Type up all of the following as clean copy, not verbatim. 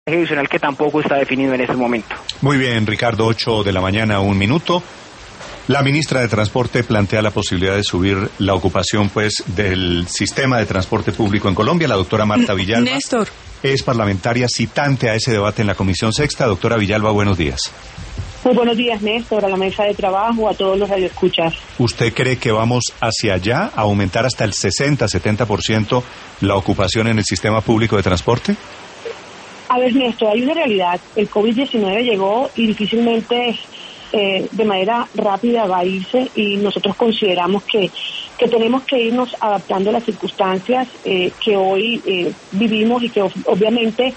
adicional que tampoco está definido en este momento. Muy bien, Ricardo, 8 de la mañana, 1 minuto. La ministra de Transporte plantea la posibilidad de subir la ocupación, pues, del sistema de transporte público en Colombia. La doctora Marta Villalba Néstor es parlamentaria citante a ese debate en la Comisión Sexta. Doctora Villalba, buenos días. Muy buenos días, Néstor, a la mesa de trabajo, a todos los radioescuchas. ¿Usted cree que vamos hacia allá, a aumentar hasta el 60-70% la ocupación en el sistema público de transporte? A ver, Néstor, hay una realidad. El COVID-19 llegó y difícilmente de manera rápida va a irse, y nosotros consideramos que tenemos que irnos adaptando a las circunstancias que hoy vivimos, y que obviamente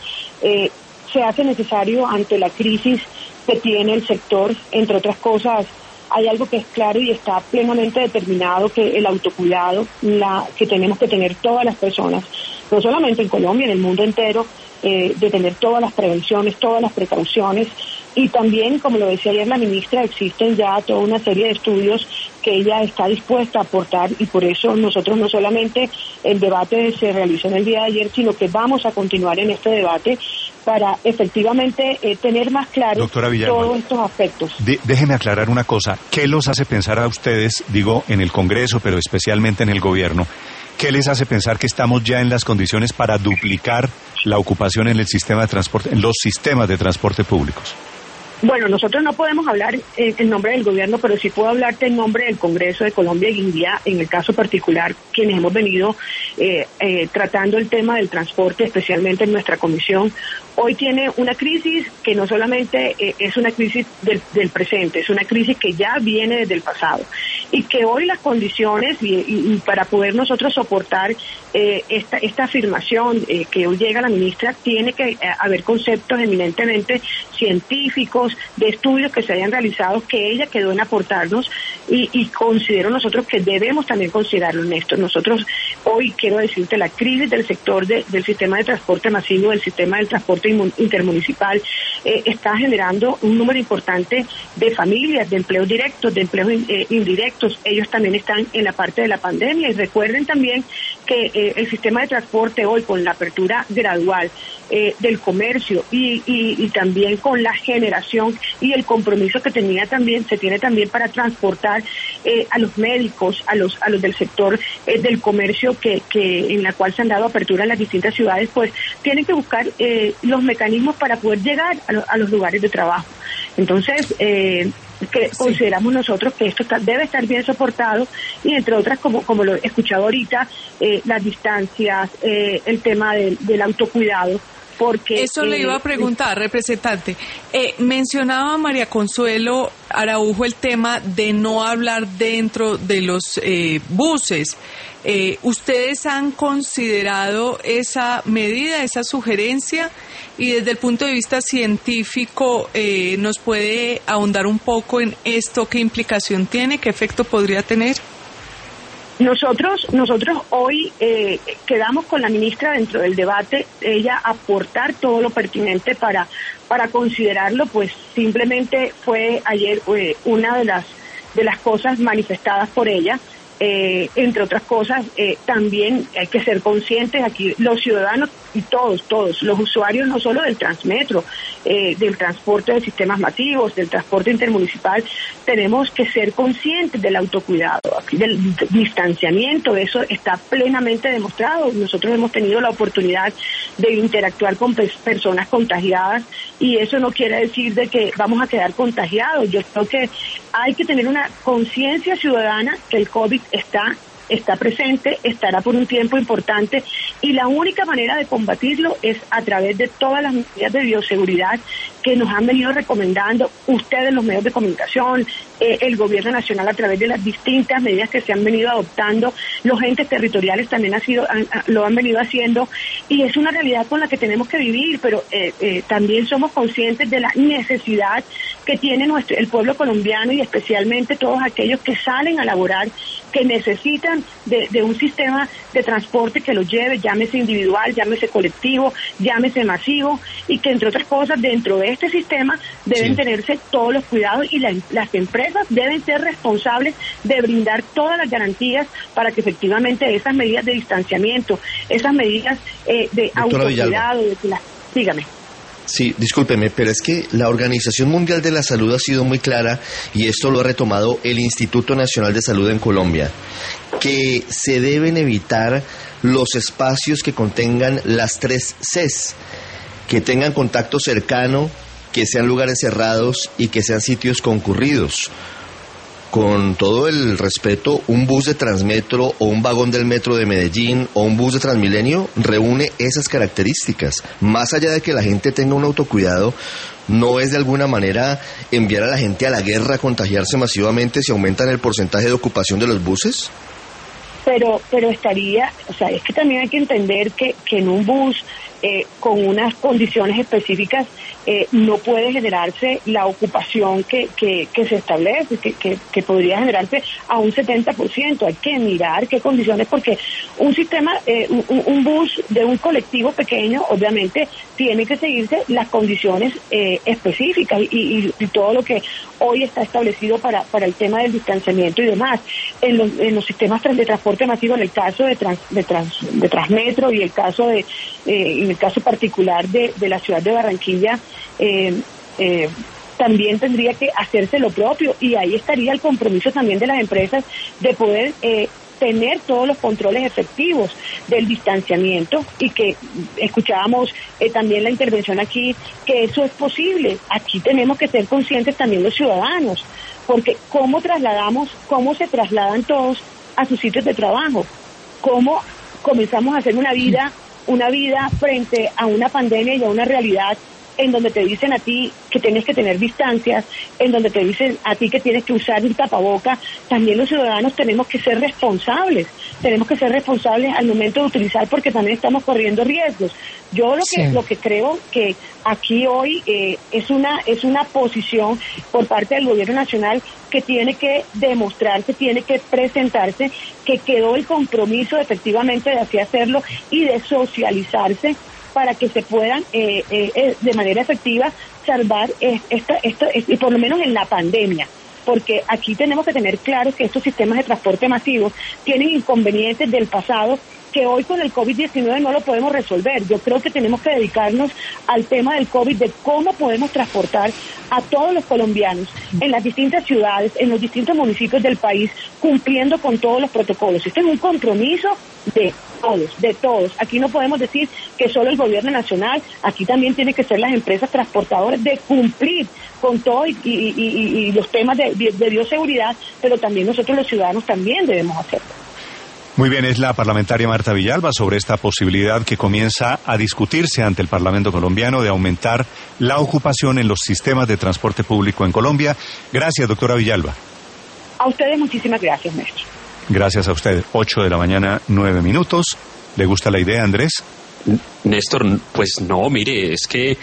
se hace necesario ante la crisis que tiene el sector. Entre otras cosas, hay algo que es claro y está plenamente determinado, que el autocuidado que tenemos que tener todas las personas, no solamente en Colombia, en el mundo entero, de tener todas las prevenciones, todas las precauciones. Y también, como lo decía ayer la ministra, existen ya toda una serie de estudios que ella está dispuesta a aportar, y por eso nosotros no solamente el debate se realizó en el día de ayer, sino que vamos a continuar en este debate para efectivamente tener más claro todos estos aspectos. Déjeme aclarar una cosa. ¿Qué los hace pensar a ustedes, digo, en el Congreso, pero especialmente en el gobierno, qué les hace pensar que estamos ya en las condiciones para duplicar la ocupación en el sistema de transporte, en los sistemas de transporte públicos? Bueno, nosotros no podemos hablar en nombre del gobierno, pero sí puedo hablarte en nombre del Congreso de Colombia y Guindía, en el caso particular, quienes hemos venido tratando el tema del transporte, especialmente en nuestra comisión. Hoy tiene una crisis que no solamente es una crisis del presente, es una crisis que ya viene desde el pasado, y que hoy las condiciones y para poder nosotros soportar esta afirmación que hoy llega la ministra, tiene que haber conceptos eminentemente científicos, de estudios que se hayan realizado, que ella quedó en aportarnos, y considero nosotros que debemos también considerarlo, Néstor. Nosotros hoy, quiero decirte, la crisis del sector del sistema de transporte masivo, del sistema del transporte intermunicipal, está generando un número importante de familias, de empleos directos, de empleos indirectos. Ellos también están en la parte de la pandemia, y recuerden también que el sistema de transporte hoy, con la apertura gradual del comercio y también con la generación y el compromiso que se tiene también para transportar a los médicos, a los del sector del comercio, que en la cual se han dado apertura en las distintas ciudades, pues tienen que buscar los mecanismos para poder llegar a los lugares de trabajo. Entonces, consideramos nosotros que esto debe estar bien soportado, y entre otras, como lo he escuchado ahorita, las distancias, el tema del autocuidado. Porque eso le iba a preguntar, representante. Mencionaba María Consuelo Araujo el tema de no hablar dentro de los buses. ¿Ustedes han considerado esa medida, esa sugerencia? Y desde el punto de vista científico, ¿nos puede ahondar un poco en esto? ¿Qué implicación tiene? ¿Qué efecto podría tener? Nosotros hoy quedamos con la ministra dentro del debate, ella aportar todo lo pertinente para considerarlo. Pues simplemente fue ayer una de las cosas manifestadas por ella. Entre otras cosas, también hay que ser conscientes aquí, los ciudadanos y todos los usuarios, no solo del Transmetro, del transporte de sistemas masivos, del transporte intermunicipal, tenemos que ser conscientes del autocuidado, del distanciamiento. Eso está plenamente demostrado. Nosotros hemos tenido la oportunidad de interactuar con personas contagiadas, y eso no quiere decir de que vamos a quedar contagiados. Yo creo que hay que tener una conciencia ciudadana que el COVID está presente, estará por un tiempo importante, y la única manera de combatirlo es a través de todas las medidas de bioseguridad que nos han venido recomendando ustedes, los medios de comunicación, el gobierno nacional, a través de las distintas medidas que se han venido adoptando. Los entes territoriales también lo han venido haciendo, y es una realidad con la que tenemos que vivir, pero también somos conscientes de la necesidad que tiene el pueblo colombiano, y especialmente todos aquellos que salen a laborar, que necesitan de un sistema de transporte que los lleve, llámese individual, llámese colectivo, llámese masivo, y que entre otras cosas dentro de este sistema deben tenerse todos los cuidados, y las empresas deben ser responsables de brindar todas las garantías para que efectivamente esas medidas de distanciamiento, esas medidas de autocuidado, dígame. Sí, discúlpeme, pero es que la Organización Mundial de la Salud ha sido muy clara, y esto lo ha retomado el Instituto Nacional de Salud en Colombia, que se deben evitar los espacios que contengan las 3 Cs, que tengan contacto cercano, que sean lugares cerrados y que sean sitios concurridos. Con todo el respeto, un bus de Transmetro o un vagón del metro de Medellín o un bus de Transmilenio reúne esas características. Más allá de que la gente tenga un autocuidado, ¿no es de alguna manera enviar a la gente a la guerra a contagiarse masivamente si aumentan el porcentaje de ocupación de los buses? Pero estaría, o sea, es que también hay que entender que en un bus con unas condiciones específicas no puede generarse la ocupación que se establece, que podría generarse a un 70%. Hay que mirar qué condiciones, porque un sistema, un bus de un colectivo pequeño, obviamente, tiene que seguirse las condiciones específicas y todo lo que hoy está establecido para el tema del distanciamiento y demás. En los sistemas de transporte masivo, en el caso de Transmetro y el caso en el caso particular de la ciudad de Barranquilla, también tendría que hacerse lo propio, y ahí estaría el compromiso también de las empresas de poder tener todos los controles efectivos del distanciamiento, y que escuchábamos también la intervención aquí, que eso es posible. Aquí tenemos que ser conscientes también los ciudadanos, porque cómo se trasladan todos a sus sitios de trabajo, cómo comenzamos a hacer una vida frente a una pandemia y a una realidad en donde te dicen a ti que tienes que tener distancias, en donde te dicen a ti que tienes que usar un tapaboca. También los ciudadanos tenemos que ser responsables al momento de utilizar, porque también estamos corriendo riesgos. Yo lo que creo que aquí hoy es una posición por parte del gobierno nacional que tiene que demostrarse, tiene que presentarse, que quedó el compromiso efectivamente de así hacerlo y de socializarse, para que se puedan de manera efectiva salvar y por lo menos en la pandemia, porque aquí tenemos que tener claro que estos sistemas de transporte masivo tienen inconvenientes del pasado que hoy con el COVID-19 no lo podemos resolver. Yo creo que tenemos que dedicarnos al tema del COVID, de cómo podemos transportar a todos los colombianos en las distintas ciudades, en los distintos municipios del país, cumpliendo con todos los protocolos. Este es un compromiso de todos. Aquí no podemos decir que solo el gobierno nacional, aquí también tienen que ser las empresas transportadoras de cumplir con todo y los temas de bioseguridad, pero también nosotros los ciudadanos también debemos hacerlo. Muy bien, es la parlamentaria Marta Villalba sobre esta posibilidad que comienza a discutirse ante el Parlamento colombiano de aumentar la ocupación en los sistemas de transporte público en Colombia. Gracias, doctora Villalba. A ustedes muchísimas gracias, maestro. Gracias a usted. 8:09 a.m. ¿Le gusta la idea, Andrés? Néstor, pues no, mire, es que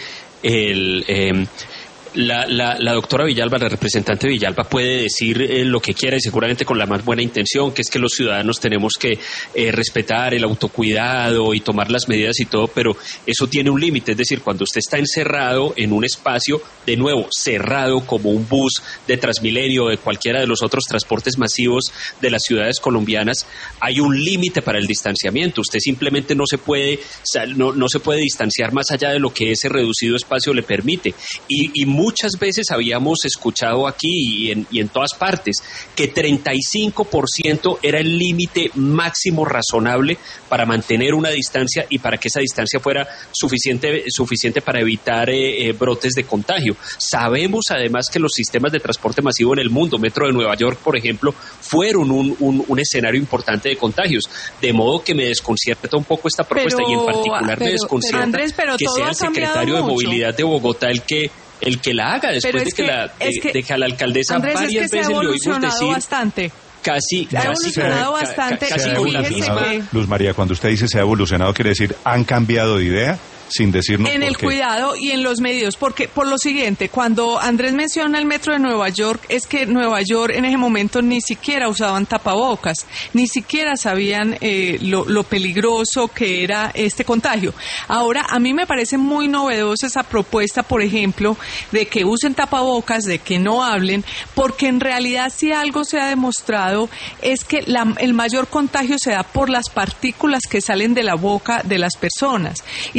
la doctora Villalba, la representante Villalba, puede decir lo que quiera, y seguramente con la más buena intención, que es que los ciudadanos tenemos que respetar el autocuidado y tomar las medidas y todo, pero eso tiene un límite. Es decir, cuando usted está encerrado en un espacio, de nuevo, cerrado, como un bus de Transmilenio o de cualquiera de los otros transportes masivos de las ciudades colombianas, hay un límite para el distanciamiento. Usted simplemente no se puede distanciar más allá de lo que ese reducido espacio le permite. Y muchas veces habíamos escuchado aquí y en todas partes que 35% era el límite máximo razonable para mantener una distancia y para que esa distancia fuera suficiente para evitar brotes de contagio. Sabemos además que los sistemas de transporte masivo en el mundo, Metro de Nueva York, por ejemplo, fueron un escenario importante de contagios, de modo que me desconcierta un poco esta propuesta, y en particular me desconcierta Andrés, que sea el secretario de Movilidad de Bogotá el que la haga, después de que a la alcaldesa Andrés, varias veces le oímos decir bastante. casi con la misma. Luz María, cuando usted dice se ha evolucionado, ¿quiere decir han cambiado de idea? Sin decirnos en el cuidado y en los medios, porque por lo siguiente, cuando Andrés menciona el metro de Nueva York, es que Nueva York en ese momento ni siquiera usaban tapabocas, ni siquiera sabían lo peligroso que era este contagio. Ahora, a mí me parece muy novedosa esa propuesta, por ejemplo, de que usen tapabocas, de que no hablen, porque en realidad si algo se ha demostrado es que el mayor contagio se da por las partículas que salen de la boca de las personas, y si las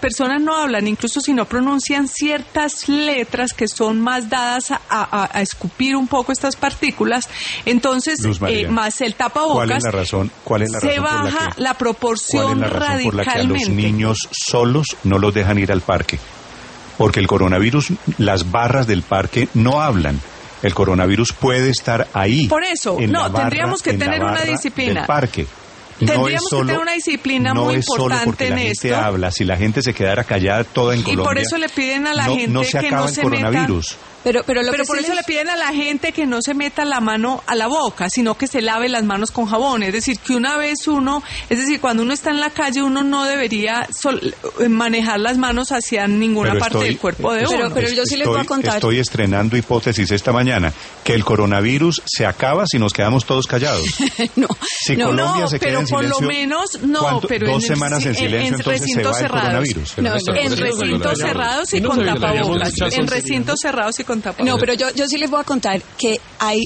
personas no hablan, incluso si no pronuncian ciertas letras que son más dadas a escupir un poco estas partículas, entonces más el tapabocas, ¿cuál es la razón se baja la proporción radicalmente. Por la que a los niños solos no los dejan ir al parque? Porque el coronavirus, las barras del parque no hablan. El coronavirus puede estar ahí. Por eso, tendríamos que tener una disciplina. Del parque. Tendríamos que tener una disciplina muy importante en esto. La gente habla, si la gente se quedara callada toda en Colombia. Y por eso le piden a la gente que no se meta. Pero por eso le piden a la gente que no se meta la mano a la boca, sino que se lave las manos con jabón. Es decir, que cuando uno está en la calle, uno no debería manejar las manos hacia ninguna parte del cuerpo de uno. Pero yo sí les voy a contar. Estoy estrenando hipótesis esta mañana, que el coronavirus se acaba si nos quedamos todos callados. Si Colombia se queda en silencio, por lo menos no, pero 2 semanas en silencio, entonces se va el coronavirus. En recintos cerrados y con tapabocas. En recintos cerrados y con tapabocas. No, pero yo sí les voy a contar que hay,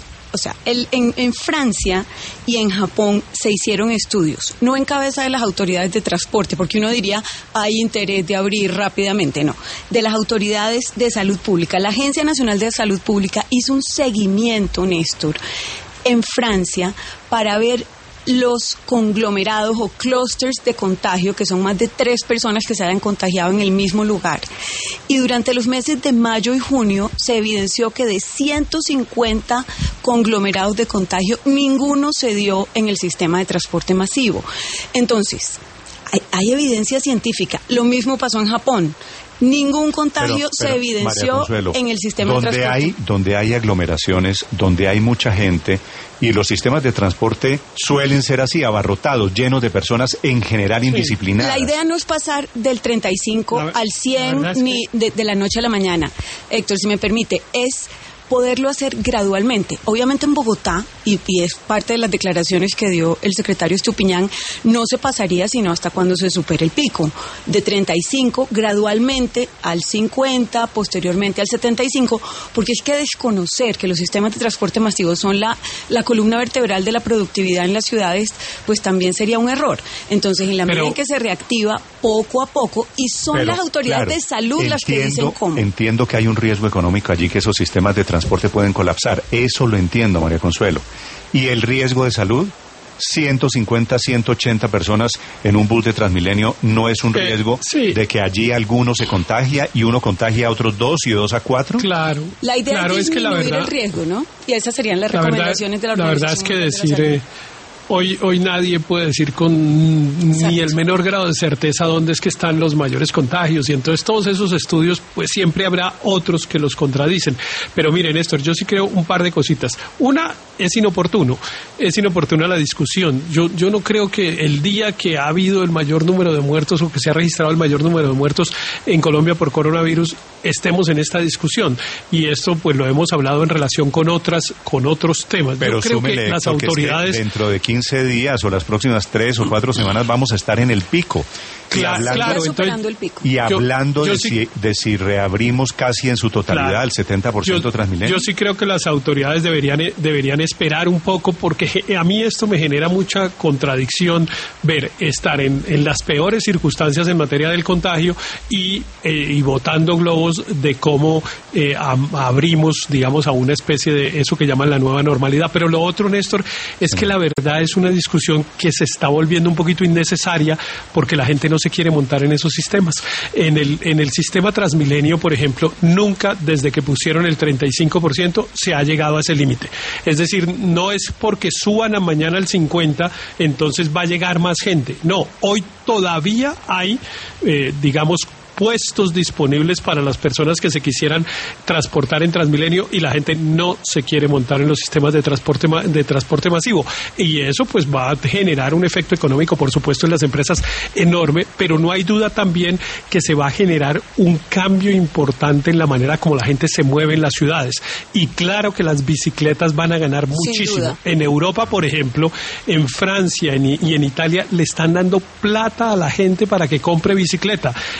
en Francia y en Japón se hicieron estudios, no en cabeza de las autoridades de transporte, porque uno diría hay interés de abrir rápidamente, no, de las autoridades de salud pública. La Agencia Nacional de Salud Pública hizo un seguimiento, Néstor, en Francia para ver los conglomerados o clústeres de contagio, que son más de 3 personas que se hayan contagiado en el mismo lugar. Y durante los meses de mayo y junio se evidenció que de 150 conglomerados de contagio, ninguno se dio en el sistema de transporte masivo. Entonces, hay evidencia científica. Lo mismo pasó en Japón. Ningún contagio se evidenció en el sistema de transporte. Donde hay aglomeraciones, donde hay mucha gente, y los sistemas de transporte suelen ser así, abarrotados, llenos de personas en general indisciplinadas. La idea no es pasar del 35 al 100 ni de la noche a la mañana. Héctor, si me permite, es poderlo hacer gradualmente. Obviamente en Bogotá, y es parte de las declaraciones que dio el secretario Estupiñán, no se pasaría sino hasta cuando se supere el pico. De 35 gradualmente al 50, posteriormente al 75, porque es que desconocer que los sistemas de transporte masivo son la columna vertebral de la productividad en las ciudades, pues también sería un error. Entonces, en la medida en que se reactiva poco a poco, y son las autoridades de salud las que dicen cómo. Entiendo que hay un riesgo económico allí, que esos sistemas de transporte pueden colapsar. Eso lo entiendo, María Consuelo. ¿Y el riesgo de salud? 150, 180 personas en un bus de Transmilenio, ¿no es un riesgo de que allí alguno se contagia y uno contagia a otros 2 y 2 a 4? Claro. La idea es disminuir el riesgo, ¿no? Y esas serían las recomendaciones de la Organización. La verdad es que decir... Hoy nadie puede decir con ni el menor grado de certeza dónde es que están los mayores contagios, y entonces todos esos estudios, pues siempre habrá otros que los contradicen. Pero miren, Néstor, yo sí creo un par de cositas. Una, es inoportuna la discusión. Yo no creo que el día que ha habido el mayor número de muertos, o que se ha registrado el mayor número de muertos en Colombia por coronavirus, estemos en esta discusión. Y esto pues lo hemos hablado en relación con otros temas. Pero yo creo que las autoridades... Es que dentro de 15 días o las próximas 3 o 4 semanas vamos a estar en el pico. Claro, superando el pico. Y hablando de si reabrimos casi en su totalidad el 70% Transmilenio. Yo sí creo que las autoridades deberían esperar un poco, porque a mí esto me genera mucha contradicción ver estar en las peores circunstancias en materia del contagio y botando globos de cómo abrimos, digamos, a una especie de eso que llaman la nueva normalidad. Pero lo otro, Néstor, es que la verdad es una discusión que se está volviendo un poquito innecesaria, porque la gente no se quiere montar en esos sistemas. En el sistema Transmilenio, por ejemplo, nunca desde que pusieron el 35% se ha llegado a ese límite. Es decir, no es porque suban a mañana al 50%, entonces va a llegar más gente. No, hoy todavía hay, digamos, puestos disponibles para las personas que se quisieran transportar en Transmilenio, y la gente no se quiere montar en los sistemas de transporte masivo, y eso pues va a generar un efecto económico, por supuesto, en las empresas enorme, pero no hay duda también que se va a generar un cambio importante en la manera como la gente se mueve en las ciudades, y claro que las bicicletas van a ganar muchísimo. En Europa, por ejemplo, en Francia y en Italia le están dando plata a la gente para que compre bicicleta.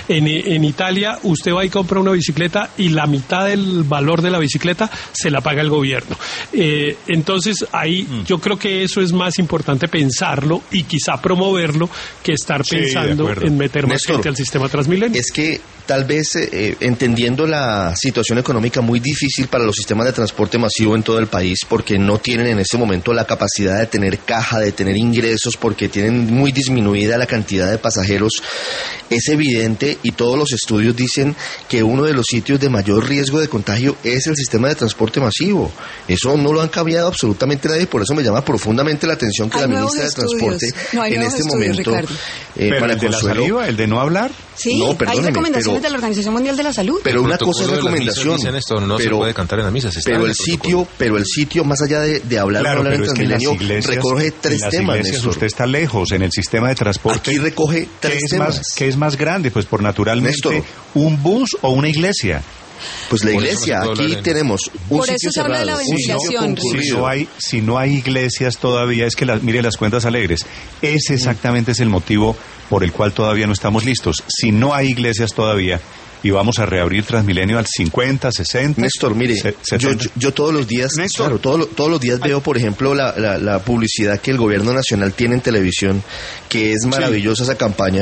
en Italia usted va y compra una bicicleta y la mitad del valor de la bicicleta se la paga el gobierno. Entonces ahí yo creo que eso es más importante pensarlo y quizá promoverlo que estar pensando en meter más gente al sistema Transmilenio. Es que tal vez entendiendo la situación económica muy difícil para los sistemas de transporte masivo en todo el país, porque no tienen en este momento la capacidad de tener caja, de tener ingresos, porque tienen muy disminuida la cantidad de pasajeros, es evidente y todos los estudios dicen que uno de los sitios de mayor riesgo de contagio es el sistema de transporte masivo. Eso no lo han cambiado absolutamente nadie, por eso me llama profundamente la atención que la ministra de Transporte en este momento, María Consuelo, el de no hablar. Sí, no, hay recomendaciones de la Organización Mundial de la Salud. Pero una cosa es recomendación, no se puede cantar en la misa, pero el sitio más allá de hablar o no hablar en Transmilenio, recoge tres temas. Usted está lejos en el sistema de transporte. Aquí recoge tres temas. ¿Qué es más grande? Pues por naturalmente un bus o una iglesia. Pues la iglesia, aquí tenemos un sitio cerrado. Por eso se habla de la ventilación. Si no hay iglesias todavía, es que mire las cuentas alegres. Ese exactamente es el motivo por el cual todavía no estamos listos. Si no hay iglesias todavía y vamos a reabrir Transmilenio al 50, 60. Néstor, mire, yo todos los días, todos los días veo, por ejemplo, la publicidad que el gobierno nacional tiene en televisión, que es maravillosa esa campaña.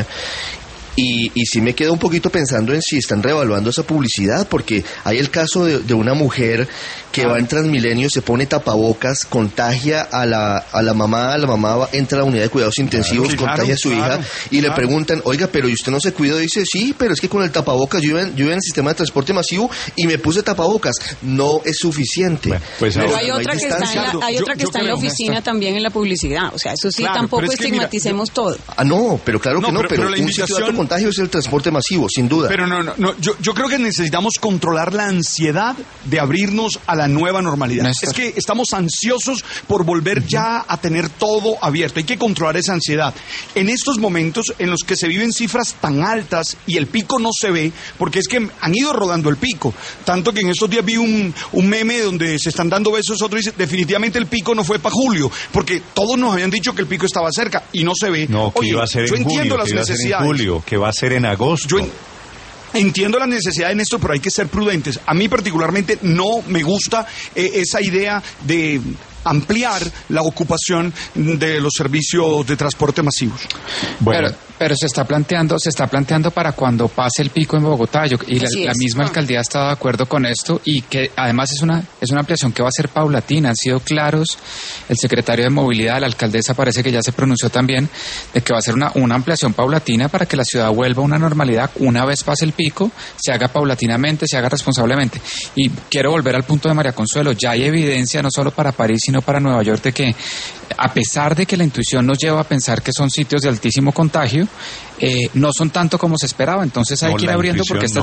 Y sí me quedo un poquito pensando en si están reevaluando esa publicidad, porque hay el caso de una mujer que va en Transmilenio, se pone tapabocas, contagia a la mamá entra a la unidad de cuidados intensivos, contagia a su hija, y le preguntan, oiga, pero ¿y usted no se cuidó? Dice, sí, pero es que con el tapabocas, yo iba en el sistema de transporte masivo y me puse tapabocas. No es suficiente. Bueno, pues pero hay otra que está en la oficina también en la publicidad, o sea, eso sí, tampoco estigmaticemos todo. No, pero claro que no, pero un sitio de alto contagio es el transporte masivo, sin duda. Pero yo creo que necesitamos controlar la ansiedad de abrirnos a la nueva normalidad. Es que estamos ansiosos por volver ya a tener todo abierto. Hay que controlar esa ansiedad. En estos momentos en los que se viven cifras tan altas y el pico no se ve, porque es que han ido rodando el pico. Tanto que en estos días vi un meme donde se están dando besos, otro dice, definitivamente el pico no fue para julio, porque todos nos habían dicho que el pico estaba cerca y no se ve. No, que iba a ser en julio, que iba a ser en julio, que va a ser en agosto. Entiendo la necesidad en esto, pero hay que ser prudentes. A mí particularmente no me gusta esa idea de ampliar la ocupación de los servicios de transporte masivos. Bueno. Pero se está planteando para cuando pase el pico en Bogotá, y la misma alcaldía está de acuerdo con esto, y que además es una ampliación que va a ser paulatina. Han sido claros, el secretario de Movilidad, la alcaldesa parece que ya se pronunció también, de que va a ser una ampliación paulatina para que la ciudad vuelva a una normalidad. Una vez pase el pico, se haga paulatinamente, se haga responsablemente. Y quiero volver al punto de María Consuelo, ya hay evidencia no solo para París, sino para Nueva York, de que a pesar de que la intuición nos lleva a pensar que son sitios de altísimo contagio, no son tanto como se esperaba. Entonces hay que ir abriendo, porque esta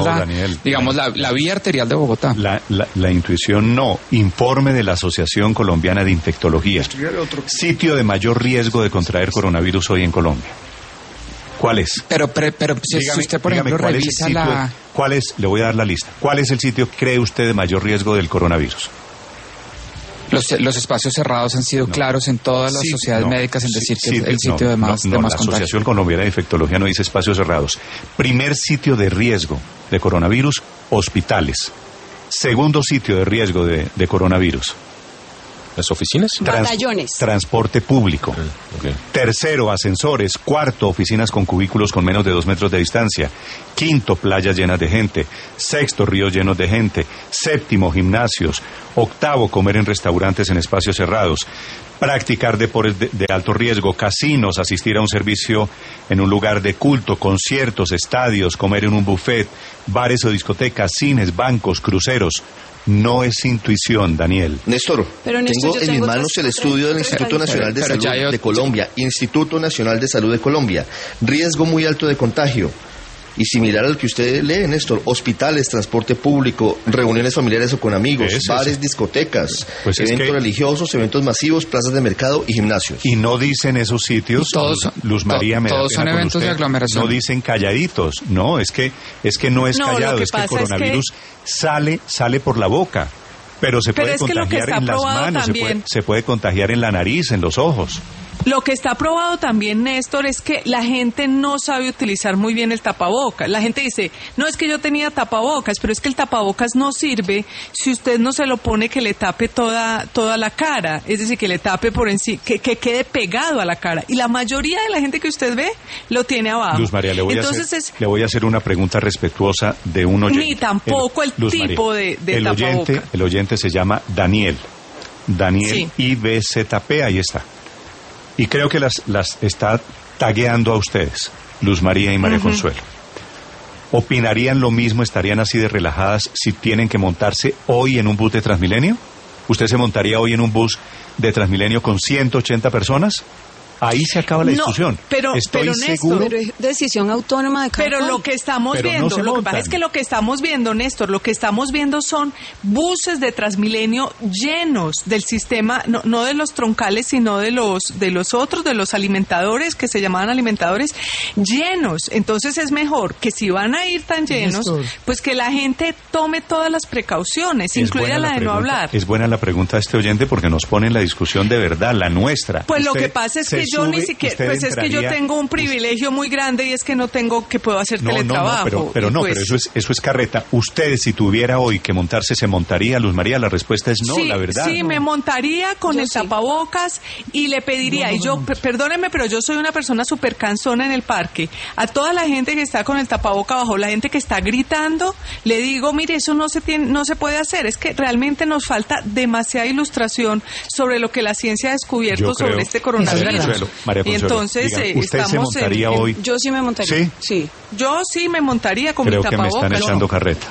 es la vía arterial de Bogotá. La intuición no. Informe de la Asociación Colombiana de Infectología. Sitio de mayor riesgo de contraer coronavirus hoy en Colombia. ¿Cuál es? Pero si usted, por ejemplo, revisa le voy a dar la lista. ¿Cuál es el sitio que cree usted de mayor riesgo del coronavirus? Los espacios cerrados han sido claros en todas las sociedades médicas en decir que es el sitio de más contagio. La Asociación Colombiana de Infectología no dice espacios cerrados. Primer sitio de riesgo de coronavirus, hospitales. Segundo sitio de riesgo de coronavirus, ¿las oficinas? Batallones. Transporte público. Okay. Tercero, ascensores. Cuarto, oficinas con cubículos con menos de 2 metros de distancia. Quinto, playas llenas de gente. Sexto, ríos llenos de gente. Séptimo, gimnasios. Octavo, comer en restaurantes en espacios cerrados. Practicar deportes de alto riesgo, casinos, asistir a un servicio en un lugar de culto, conciertos, estadios, comer en un buffet, bares o discotecas, cines, bancos, cruceros. No es intuición, Daniel. Néstor, tengo en mis manos el estudio del Instituto Nacional de Salud de Colombia. Instituto Nacional de Salud de Colombia. Riesgo muy alto de contagio. Y similar al que usted lee, Néstor, hospitales, transporte público, reuniones familiares o con amigos, bares, discotecas, eventos religiosos, eventos masivos, plazas de mercado y gimnasios. Y no dicen esos sitios, Luz María, todos son eventos de aglomeración. No dicen calladitos, no, es que no es callado, es que el coronavirus sale por la boca. Pero se puede contagiar en las manos, se puede contagiar en la nariz, en los ojos. Lo que está probado también, Néstor, es que la gente no sabe utilizar muy bien el tapabocas. La gente dice, no, es que yo tenía tapabocas, pero es que el tapabocas no sirve si usted no se lo pone que le tape toda la cara, es decir, que le tape por encima, que quede pegado a la cara. Y la mayoría de la gente que usted ve lo tiene abajo. Luz María, le voy a hacer una pregunta respetuosa de un oyente. Ni tampoco el tipo María, de tapabocas. El oyente se llama Daniel sí. IBZP, ahí está. Y creo que las está tagueando a ustedes, Luz María y María Consuelo. ¿Opinarían lo mismo, estarían así de relajadas si tienen que montarse hoy en un bus de Transmilenio? ¿Usted se montaría hoy en un bus de Transmilenio con 180 personas? Ahí se acaba la discusión. Pero Néstor, pero es decisión autónoma de cada Pero lo que estamos viendo, lo que pasa es que lo que estamos viendo, Néstor, lo que estamos viendo son buses de Transmilenio llenos del sistema, no de los troncales, sino de los otros, de los alimentadores, que se llamaban alimentadores, llenos. Entonces es mejor que si van a ir tan llenos, Néstor, pues que la gente tome todas las precauciones, incluida la de no hablar. Es buena la pregunta de este oyente porque nos pone en la discusión de verdad, la nuestra. Pues lo que pasa es que yo ni siquiera, pues es que yo tengo un privilegio muy grande y es que que puedo hacer teletrabajo. Pero eso es carreta. Usted, si tuviera hoy que montarse, ¿se montaría, Luz María? La respuesta es no, la verdad. Sí, me montaría con el tapabocas y le pediría, perdónenme, pero yo soy una persona súper cansona en el parque. A toda la gente que está con el tapabocas abajo, la gente que está gritando, le digo, mire, eso no se puede hacer. Es que realmente nos falta demasiada ilustración sobre lo que la ciencia ha descubierto sobre este coronavirus. María Consuelo, y entonces digan, ¿usted se montaría hoy? Yo sí me montaría. ¿Sí? Yo sí me montaría con mi tapabocas. Creo que me están echando carreta.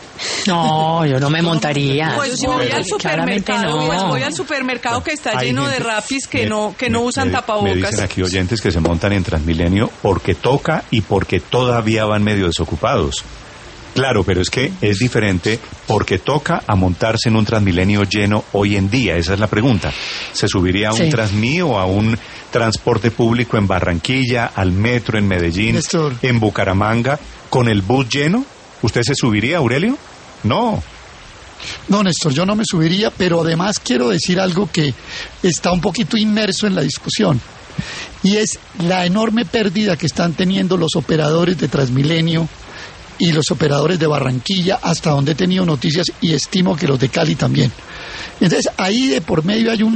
No, yo no me montaría. Pues voy al supermercado que está lleno de rapis que no usan tapabocas. Me dicen aquí oyentes que se montan en Transmilenio porque toca y porque todavía van medio desocupados. Claro, pero es que es diferente porque toca a montarse en un Transmilenio lleno hoy en día. Esa es la pregunta. ¿Se subiría a un Transmí o a un transporte público en Barranquilla, al metro en Medellín, Néstor, en Bucaramanga, con el bus lleno? ¿Usted se subiría, Aurelio? No. No, Néstor, yo no me subiría, pero además quiero decir algo que está un poquito inmerso en la discusión. Y es la enorme pérdida que están teniendo los operadores de Transmilenio y los operadores de Barranquilla, hasta donde he tenido noticias, y estimo que los de Cali también. Entonces, ahí de por medio hay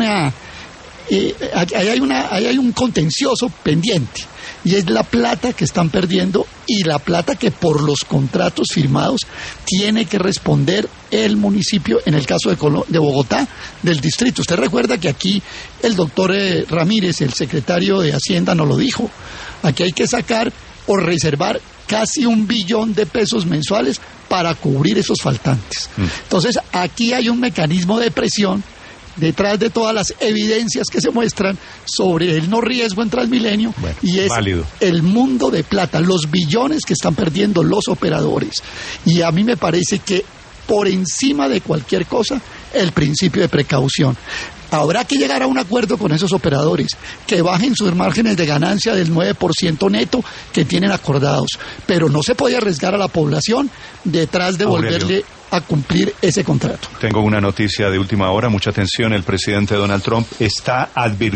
hay un contencioso pendiente, y es la plata que están perdiendo y la plata que por los contratos firmados tiene que responder el municipio, en el caso de Bogotá, del distrito. Usted recuerda que aquí el doctor Ramírez, el secretario de Hacienda, nos lo dijo. Aquí hay que sacar o reservar casi $1 billón mensuales para cubrir esos faltantes. Entonces, aquí hay un mecanismo de presión detrás de todas las evidencias que se muestran sobre el no riesgo en Transmilenio, y es válido. El mundo de plata, los billones que están perdiendo los operadores. Y a mí me parece que por encima de cualquier cosa, el principio de precaución. Habrá que llegar a un acuerdo con esos operadores, que bajen sus márgenes de ganancia del 9% neto que tienen acordados, pero no se puede arriesgar a la población detrás de volverle a cumplir ese contrato. Tengo una noticia de última hora, mucha atención, el presidente Donald Trump está advirtiendo